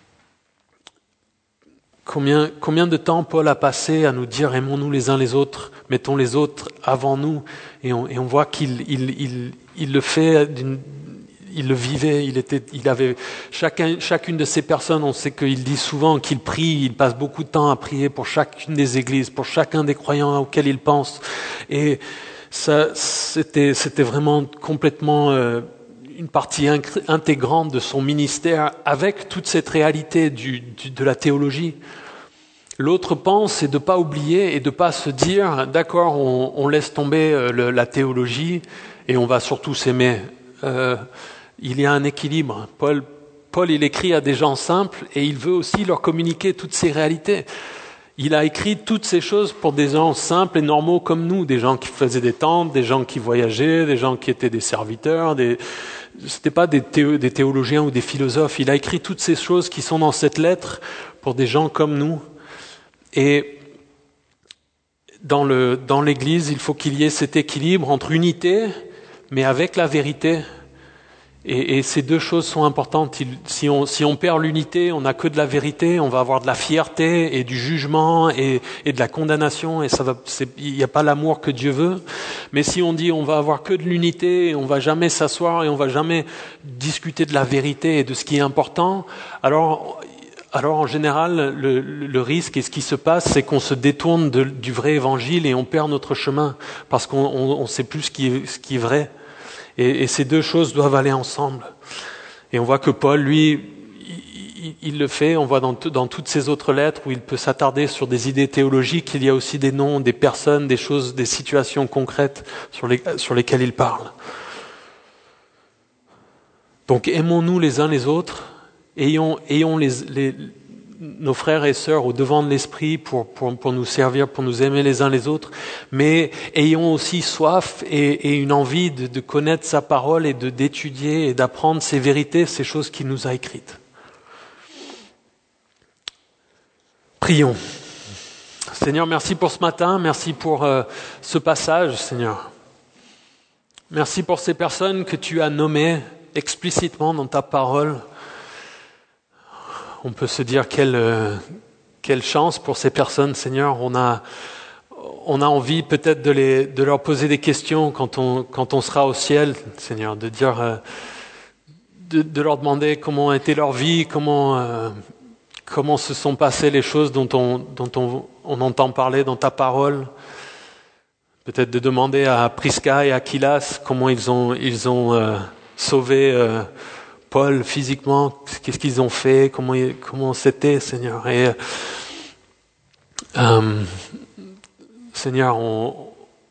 Combien, combien de temps Paul a passé à nous dire aimons-nous les uns les autres, mettons les autres avant nous, et on, et on voit qu'il il, il, il le fait, d'une, il le vivait, il était, il avait chacun, chacune de ces personnes. On sait qu'il dit souvent qu'il prie, il passe beaucoup de temps à prier pour chacune des églises, pour chacun des croyants auxquels il pense, et ça, c'était, c'était vraiment complètement euh, une partie intégrante de son ministère avec toute cette réalité du, du, de la théologie. L'autre pan, c'est de ne pas oublier et de ne pas se dire, d'accord, on, on laisse tomber le, la théologie et on va surtout s'aimer. Euh, il y a un équilibre. Paul, Paul, il écrit à des gens simples et il veut aussi leur communiquer toutes ces réalités. Il a écrit toutes ces choses pour des gens simples et normaux comme nous, des gens qui faisaient des tentes, des gens qui voyageaient, des gens qui étaient des serviteurs, des... C'était pas des, théo, des théologiens ou des philosophes. Il a écrit toutes ces choses qui sont dans cette lettre pour des gens comme nous. Et dans, le, dans l'Église, il faut qu'il y ait cet équilibre entre unité, mais avec la vérité. Et, et ces deux choses sont importantes. Il, si, on, si on perd l'unité, on n'a que de la vérité, on va avoir de la fierté et du jugement et, et de la condamnation. Et ça va, c'est, il n'y a pas l'amour que Dieu veut. Mais si on dit on va avoir que de l'unité, et on va jamais s'asseoir et on va jamais discuter de la vérité et de ce qui est important, alors, alors en général, le, le risque et ce qui se passe, c'est qu'on se détourne de, du vrai évangile et on perd notre chemin parce qu'on ne sait plus ce qui est, ce qui est vrai. Et, et ces deux choses doivent aller ensemble. Et on voit que Paul, lui, il, il le fait. On voit dans, dans toutes ces autres lettres où il peut s'attarder sur des idées théologiques. Il y a aussi des noms, des personnes, des choses, des situations concrètes sur, les, sur lesquelles il parle. Donc aimons-nous les uns les autres. Ayons, ayons les, les, nos frères et sœurs au devant de l'esprit pour, pour, pour nous servir, pour nous aimer les uns les autres, mais ayons aussi soif et, et une envie de, de connaître sa parole et de, d'étudier et d'apprendre ses vérités, ces choses qu'il nous a écrites. Prions. Seigneur, merci pour ce matin, merci pour euh, ce passage, Seigneur. Merci pour ces personnes que tu as nommées explicitement dans ta parole. On peut se dire quelle, euh, quelle chance pour ces personnes, Seigneur. On a, on a envie peut-être de, les, de leur poser des questions quand on, quand on sera au ciel, Seigneur, de dire, euh, de, de leur demander comment a été leur vie, comment, euh, comment se sont passées les choses dont on, dont on, on entend parler dans ta parole. Peut-être de demander à Prisca et à Aquilas comment ils ont, ils ont euh, sauvé euh, Paul physiquement, qu'est-ce qu'ils ont fait, comment, comment c'était, Seigneur. Et euh, Seigneur, on,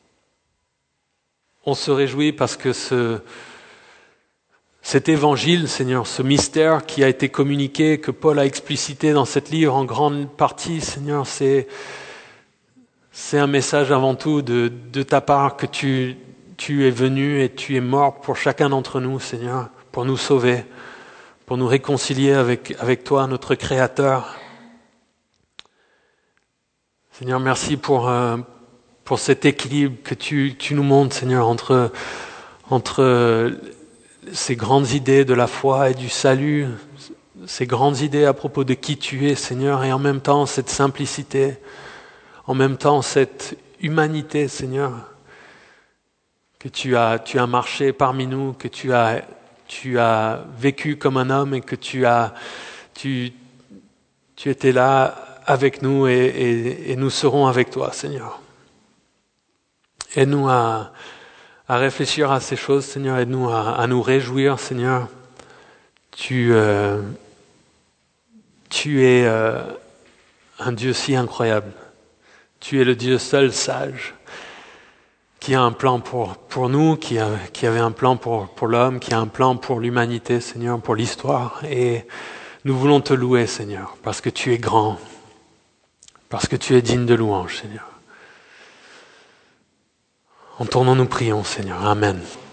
on se réjouit parce que ce, cet évangile, Seigneur, ce mystère qui a été communiqué, que Paul a explicité dans cet livre en grande partie, Seigneur, c'est, C'est un message avant tout de, de ta part que tu, tu es venu et tu es mort pour chacun d'entre nous, Seigneur, pour nous sauver, pour nous réconcilier avec, avec toi, notre Créateur. Seigneur, merci pour, euh, pour cet équilibre que tu, tu nous montres, Seigneur, entre, entre ces grandes idées de la foi et du salut, ces grandes idées à propos de qui tu es, Seigneur, et en même temps cette simplicité, en même temps cette humanité, Seigneur, que tu as, tu as marché parmi nous, que tu as, tu as vécu comme un homme et que tu as, tu, tu étais là avec nous et, et, et nous serons avec toi, Seigneur. Aide-nous à, à réfléchir à ces choses, Seigneur. Aide-nous à, à nous réjouir, Seigneur. Tu, euh, tu es euh, un Dieu si incroyable. Tu es le Dieu seul sage, qui a un plan pour, pour nous, qui, a, qui avait un plan pour, pour l'homme, qui a un plan pour l'humanité, Seigneur, pour l'histoire. Et nous voulons te louer, Seigneur, parce que tu es grand, parce que tu es digne de louange, Seigneur. En tournant, nous prions, Seigneur. Amen.